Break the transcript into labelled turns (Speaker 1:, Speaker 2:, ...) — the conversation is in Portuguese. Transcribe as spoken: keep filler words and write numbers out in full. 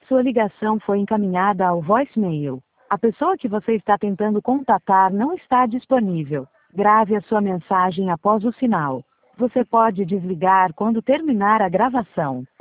Speaker 1: Sua ligação foi encaminhada ao voicemail. A pessoa que você está tentando contatar não está disponível. Grave a sua mensagem após o sinal. Você pode desligar quando terminar a gravação.